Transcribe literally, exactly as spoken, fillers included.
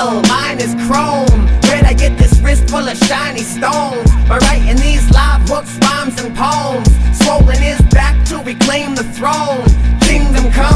metal, mine is chrome. Where'd I get this wrist full of shiny stones? By writing these live hooks, rhymes, and poems. Swollen his back to reclaim the throne. Kingdom come.